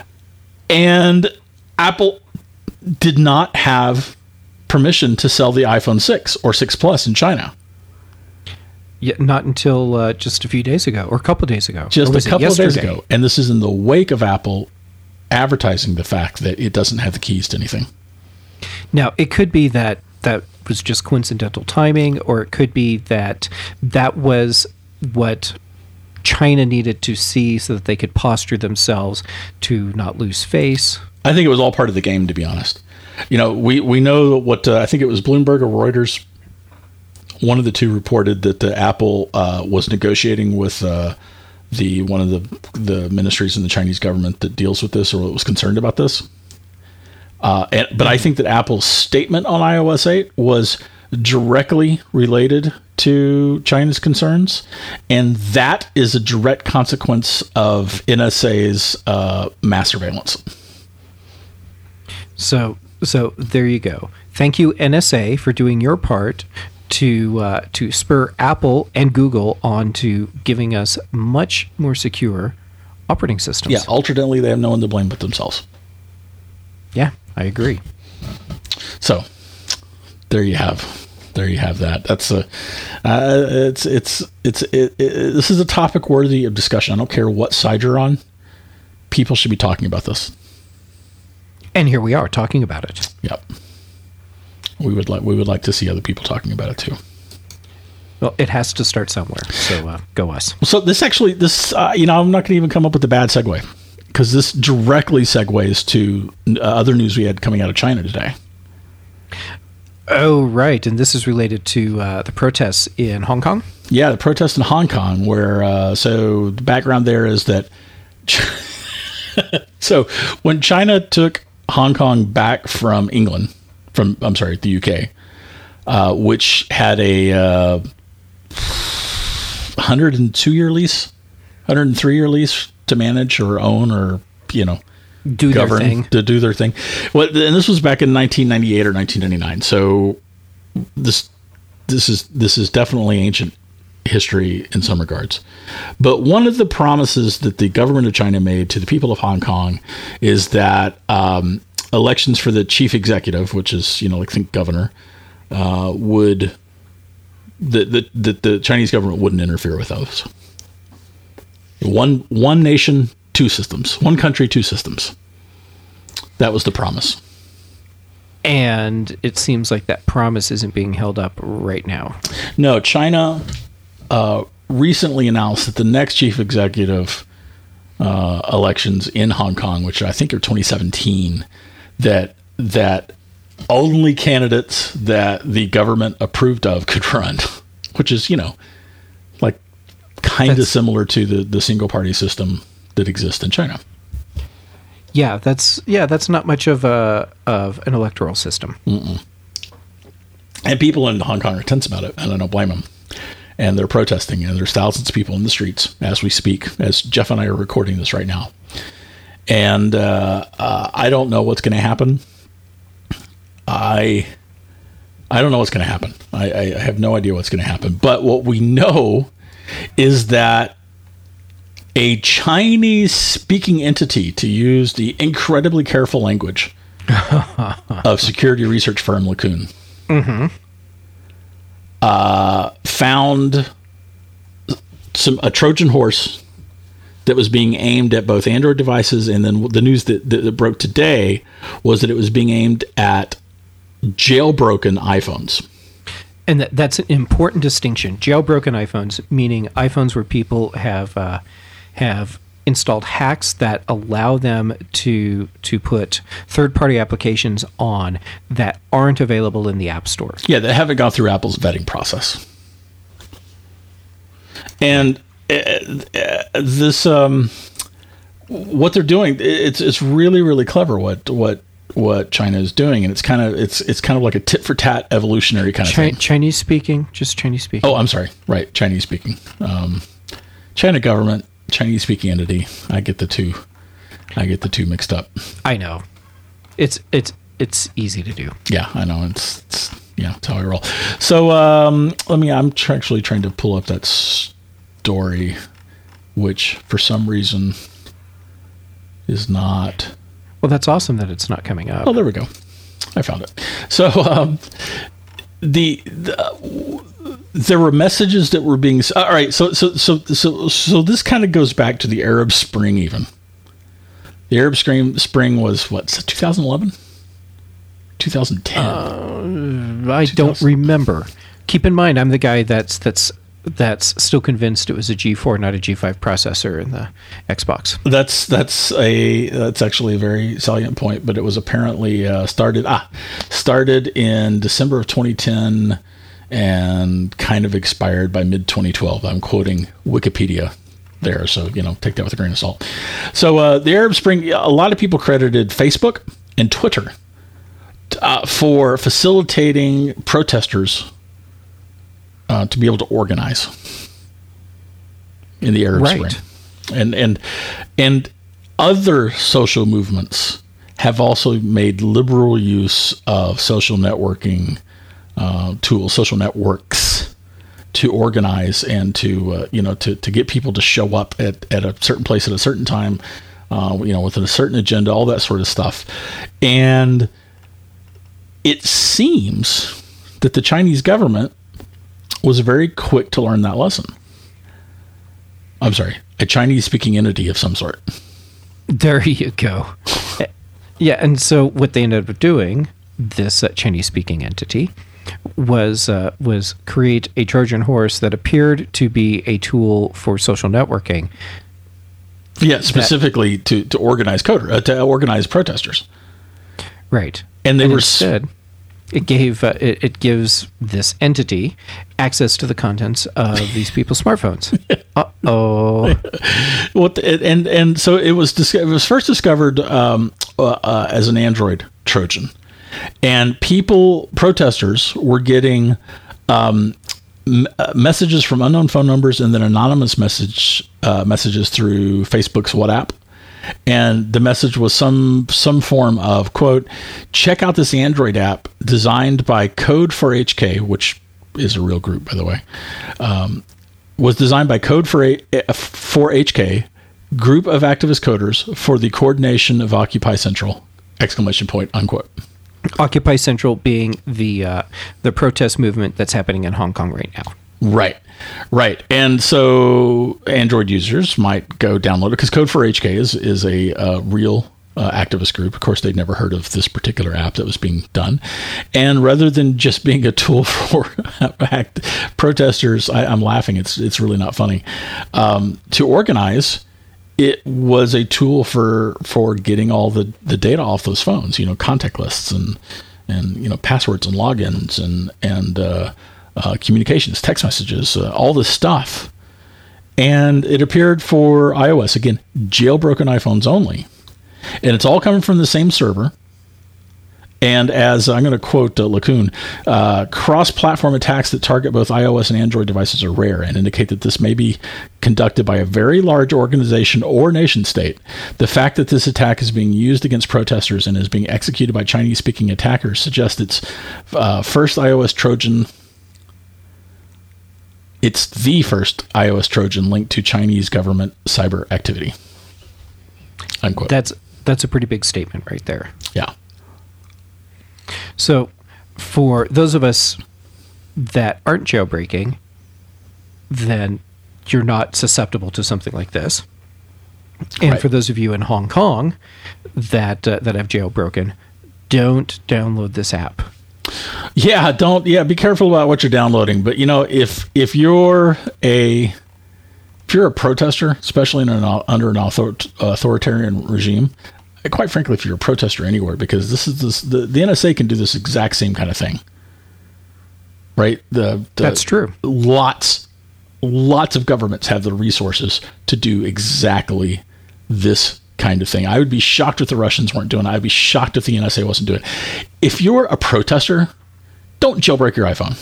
and Apple did not have permission to sell the iPhone six or six Plus in China. Yeah, not until uh, just a few days ago, or a couple of days ago. Just a couple of days ago. And this is in the wake of Apple advertising the fact that it doesn't have the keys to anything. Now, it could be that that was just coincidental timing, or it could be that that was what China needed to see so that they could posture themselves to not lose face? I think it was all part of the game, to be honest. You know, we, we know what, uh, I think it was Bloomberg or Reuters, one of the two reported that uh, Apple uh, was negotiating with uh, the one of the the ministries in the Chinese government that deals with this or was concerned about this. Uh, and, but I think that Apple's statement on i O S eight was directly related to China's concerns, and that is a direct consequence of N S A's uh, mass surveillance. So, so there you go. Thank you, N S A, for doing your part to uh, to spur Apple and Google on to giving us much more secure operating systems. Yeah, ultimately, they have no one to blame but themselves. Yeah, I agree. So, there you have, there you have that. That's a, uh, it's it's it's it, it, this is a topic worthy of discussion. I don't care what side you're on. People should be talking about this. And here we are talking about it. Yep. We would like we would like to see other people talking about it too. Well, it has to start somewhere. So uh, go us. So this actually this uh, you know I'm not going to even come up with a bad segue because this directly segues to uh, other news we had coming out of China today. Oh, right. And this is related to uh, the protests in Hong Kong? Yeah, the protests in Hong Kong where uh, so the background there is that so when China took Hong Kong back from England, from I'm sorry, the U K, uh, which had a uh, one hundred two year lease, one hundred three year lease to manage or own or you know do govern their thing. to do their thing. Well, and this was back in nineteen ninety-eight or nineteen ninety-nine. So this this is this is definitely ancient history in some regards. But one of the promises that the government of China made to the people of Hong Kong is that um, elections for the chief executive, which is, you know, like think governor, uh, would, that the, the, the Chinese government wouldn't interfere with those. One, one nation, two systems. One country, two systems. That was the promise. And it seems like that promise isn't being held up right now. No, China uh, recently announced that the next chief executive uh, elections in Hong Kong, which I think are twenty seventeen, that that only candidates that the government approved of could run, which is, you know, like kind of similar to the, the single party system that exists in China. Yeah, that's yeah, that's not much of a of an electoral system. Mm-mm. And people in Hong Kong are tense about it, and I don't blame them. And they're protesting, and there's thousands of people in the streets as we speak, as Jeff and I are recording this right now. And uh, uh, I don't know what's going to happen. I I don't know what's going to happen. I, I have no idea what's going to happen. But what we know is that a Chinese-speaking entity, to use the incredibly careful language of security research firm LeCun, mm-hmm. uh, found some a Trojan horse that was being aimed at both Android devices, and then the news that, that, that broke today was that it was being aimed at jailbroken iPhones. And that, that's an important distinction. Jailbroken iPhones, meaning iPhones where people have uh, have installed hacks that allow them to to put third-party applications on that aren't available in the App Store. Yeah, they haven't gone through Apple's vetting process. And uh, uh, this, um, what they're doing, it's it's really really clever. What what what China is doing, and it's kind of it's it's kind of like a tit for tat evolutionary kind of Chi- thing. Chinese speaking, just Chinese speaking. Oh, I'm sorry. Right, Chinese speaking. Um, China government, Chinese speaking entity. I get the two. I get the two mixed up. I know. It's it's it's easy to do. Yeah, I know. It's, it's yeah, it's how I roll. So um, let me. I'm tr- actually trying to pull up that story, which for some reason is not. Well, that's awesome that it's not coming up. Oh, there we go. I found it. So um, the, the there were messages that were being. All right. So so so so so this kind of goes back to the Arab Spring. Even the Arab Spring Spring was what, twenty eleven, twenty ten. Uh, I don't remember. Keep in mind, I'm the guy that's that's that's still convinced it was a G four, not a G five processor in the Xbox. That's that's a that's actually a very salient point. But it was apparently uh, started ah started in December of twenty ten and kind of expired by mid twenty twelve. I'm quoting Wikipedia there, so you know, take that with a grain of salt. So uh, the Arab Spring, a lot of people credited Facebook and Twitter uh, for facilitating protesters Uh, to be able to organize in the Arab right. Spring, and and and other social movements have also made liberal use of social networking uh, tools, social networks, to organize and to uh, you know to to get people to show up at, at a certain place at a certain time, uh, you know, with a certain agenda, all that sort of stuff, and it seems that the Chinese government was very quick to learn that lesson. I'm sorry, a Chinese-speaking entity of some sort. There you go. Yeah, and so what they ended up doing, this uh, Chinese-speaking entity, was uh, was create a Trojan horse that appeared to be a tool for social networking. Yeah, specifically that, to to organize coder uh, to organize protesters. Right, and they and were instead. It gave uh, it, it gives this entity access to the contents of these people's smartphones. Uh oh. What the, and and so it was dis- it was first discovered um, uh, uh, as an Android Trojan, and people protesters were getting um, m- uh, messages from unknown phone numbers and then anonymous message uh, messages through Facebook's WhatsApp. And the message was some some form of, quote, check out this Android app designed by Code four H K, which is a real group, by the way, um, was designed by Code four H K, group of activist coders for the coordination of Occupy Central, exclamation point, unquote. Occupy Central being the uh, the protest movement that's happening in Hong Kong right now. Right, right. And so Android users might go download it because Code four H K is, is a uh, real uh, activist group. Of course, they'd never heard of this particular app that was being done. And rather than just being a tool for act, protesters, I, I'm laughing. It's it's really not funny. Um, to organize, it was a tool for for getting all the, the data off those phones, you know, contact lists and, and you know, passwords and logins and, and uh Uh, communications, text messages, uh, all this stuff. And it appeared for iOS, again, jailbroken iPhones only. And it's all coming from the same server. And as I'm going to quote uh, LeCun, uh, cross-platform attacks that target both iOS and Android devices are rare and indicate that this may be conducted by a very large organization or nation state. The fact that this attack is being used against protesters and is being executed by Chinese-speaking attackers suggests it's uh, first iOS Trojan... It's the first iOS Trojan linked to Chinese government cyber activity. Unquote. That's that's a pretty big statement right there. Yeah. So for those of us that aren't jailbreaking, then you're not susceptible to something like this. And right. for those of you in Hong Kong that uh, that have jailbroken, don't download this app. Yeah, don't. Yeah, be careful about what you're downloading. But you know, if if you're a if you're a protester, especially in an, under an author, authoritarian regime, quite frankly, if you're a protester anywhere, because this is this, the the N S A can do this exact same kind of thing, right? The, the That's true. Lots, lots of governments have the resources to do exactly this kind of thing. I would be shocked if the Russians weren't doing it. I'd be shocked if the N S A wasn't doing it. If you're a protester, don't jailbreak your iPhone.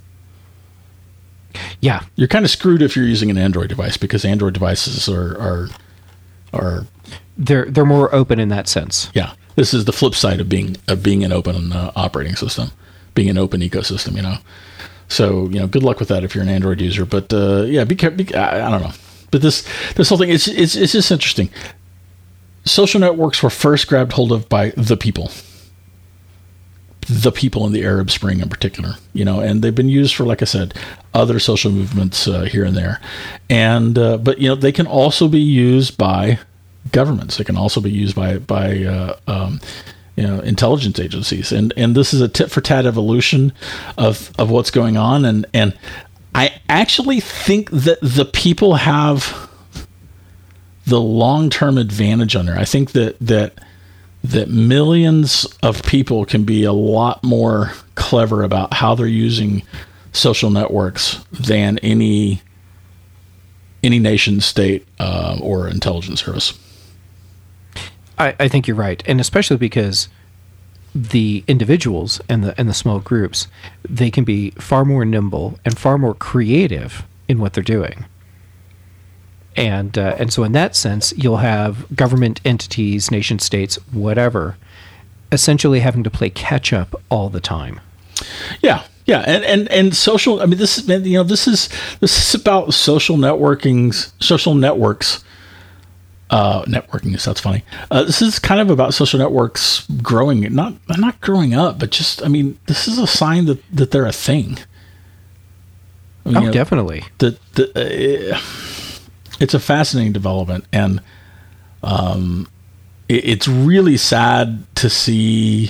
Yeah. You're kind of screwed if you're using an Android device because Android devices are are are they're they're more open in that sense. Yeah. This is the flip side of being of being an open uh, operating system, being an open ecosystem, you know. So, you know, good luck with that if you're an Android user, but uh, yeah, be careful. I, I don't know. But this this whole thing it's it's it's just interesting. Social networks were first grabbed hold of by the people. The people in the Arab Spring in particular, you know, and they've been used for, like I said, other social movements uh, here and there. And, uh, but, you know, they can also be used by governments. They can also be used by, by, uh, um, you know, intelligence agencies. And, and this is a tit for tat evolution of, of what's going on. And, and I actually think that the people have the long-term advantage on there. I think that that that millions of people can be a lot more clever about how they're using social networks than any any nation state uh, or intelligence service. I, I think you're right, and especially because the individuals and the and the small groups, they can be far more nimble and far more creative in what they're doing. And uh, and so in that sense, you'll have government entities, nation states, whatever, essentially having to play catch up all the time. Yeah, yeah, and and and social. I mean, this is you know this is this is about social networking, social networks. Uh, networking sounds funny. Uh, this is kind of about social networks growing, not not growing up, but just I mean, this is a sign that, that they're a thing. I mean, oh, you know, definitely. That uh, it's a fascinating development, and um, it, it's really sad to see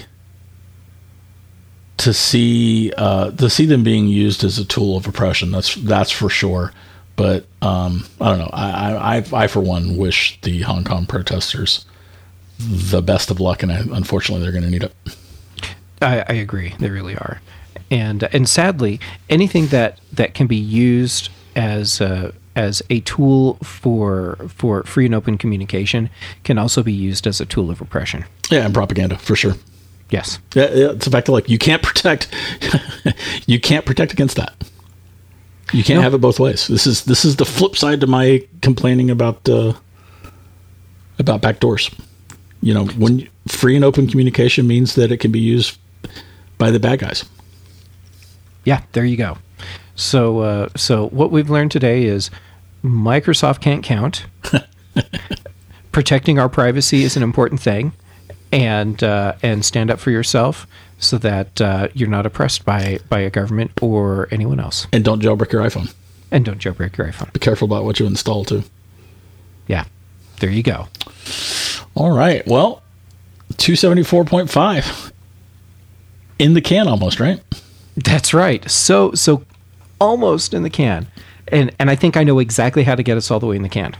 to see uh, to see them being used as a tool of oppression. That's that's for sure. But um, I don't know. I, I, I, for one, wish the Hong Kong protesters the best of luck, and I, unfortunately, they're going to need it. I, I agree. They really are, and and sadly, anything that, that can be used as a, as a tool for for free and open communication can also be used as a tool of oppression. Yeah, and propaganda for sure. Yes. Yeah, it's a fact of like you can't protect you can't protect against that. You can't no. have it both ways. This is this is the flip side to my complaining about uh, about backdoors. You know, when free and open communication means that it can be used by the bad guys. Yeah, there you go. So, uh, so what we've learned today is Microsoft can't count. Protecting our privacy is an important thing, and uh, and stand up for yourself, so that uh, you're not oppressed by, by a government or anyone else. And don't jailbreak your iPhone. And don't jailbreak your iPhone. Be careful about what you install, too. Yeah. There you go. All right. Well, two seventy-four point five. In the can almost, right? That's right. So so almost in the can. And, and I think I know exactly how to get us all the way in the can.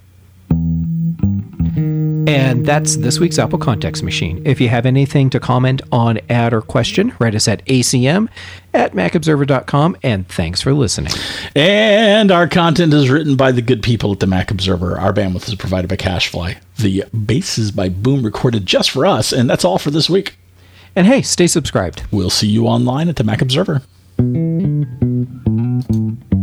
And that's this week's Apple Context Machine. If you have anything to comment on, add, or question, write us at A C M at mac observer dot com, and thanks for listening. And our content is written by the good people at the Mac Observer. Our bandwidth is provided by CacheFly. The bass is by Boom, recorded just for us, and that's all for this week. And hey, stay subscribed. We'll see you online at the Mac Observer.